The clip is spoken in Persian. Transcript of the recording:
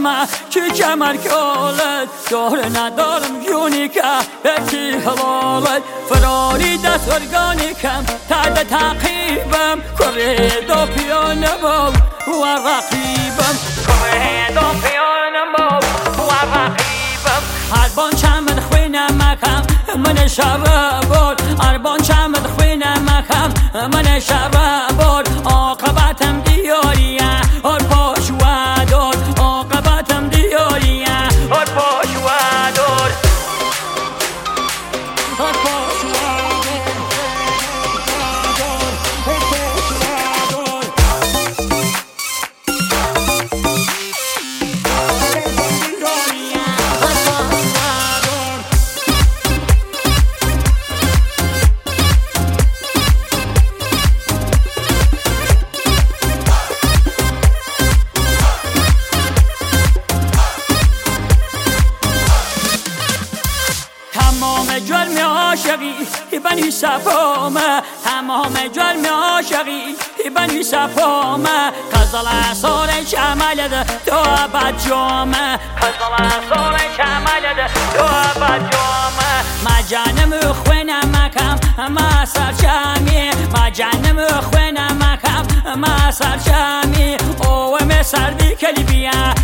ما که کمر کالت دور ندارم یونی که بکی حلالت فراری دست ارگانیکم تد تعقیبم کرد و پیانم و رقیبم کرد و پیانم و رقیبم هربان چمد خوینم مکم من شربار هربان چمد خوینم مکم من شربار عاقبتم دیاریه هر پاش و دار عاقبتم دیاریه هر پاش و دار هر پاش و تمام جرم عاشقی بنی صفامه تمام جرم عاشقی بنی صفامه قزل اثار شمالد تو ابد جامه قزل اثار شمالد تو ابد جامه ما جانم خوینم مکم ما سرچمی ما جانم خوینم مکم ما سرچمی او سردی کلی بیا